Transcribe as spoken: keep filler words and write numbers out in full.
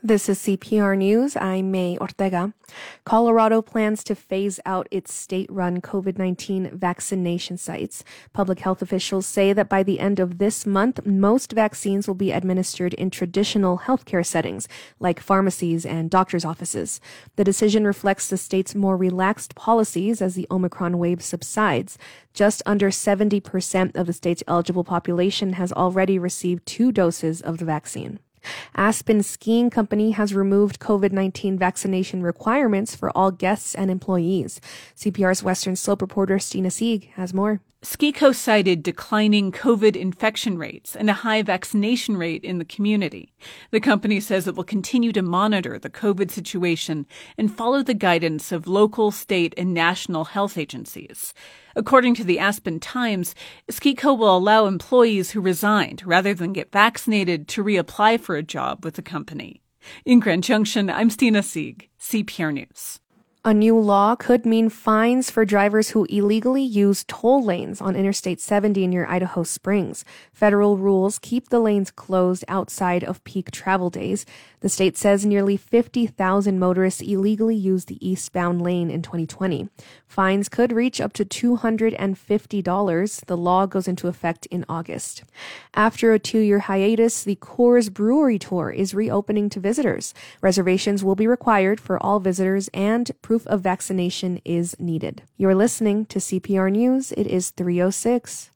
This is C P R News. I'm May Ortega. Colorado plans to phase out its state-run COVID nineteen vaccination sites. Public health officials say that by the end of this month, most vaccines will be administered in traditional healthcare settings, like pharmacies and doctors' offices. The decision reflects the state's more relaxed policies as the Omicron wave subsides. Just under seventy percent of the state's eligible population has already received two doses of the vaccine. Aspen Skiing Company has removed COVID nineteen vaccination requirements for all guests and employees. C P R's Western Slope reporter Stina Sieg has more. SkiCo cited declining COVID infection rates and a high vaccination rate in the community. The company says it will continue to monitor the COVID situation and follow the guidance of local, state, and national health agencies. According to the Aspen Times, SkiCo will allow employees who resigned rather than get vaccinated to reapply for a job with the company. In Grand Junction, I'm Stina Sieg, C P R News. A new law could mean fines for drivers who illegally use toll lanes on Interstate seventy near Idaho Springs. Federal rules keep the lanes closed outside of peak travel days. The state says nearly fifty thousand motorists illegally used the eastbound lane in twenty twenty. Fines could reach up to two hundred fifty dollars. The law goes into effect in August. After a two-year hiatus, the Coors Brewery Tour is reopening to visitors. Reservations will be required for all visitors and proof of vaccination is needed. You're listening to C P R News. It is three oh six.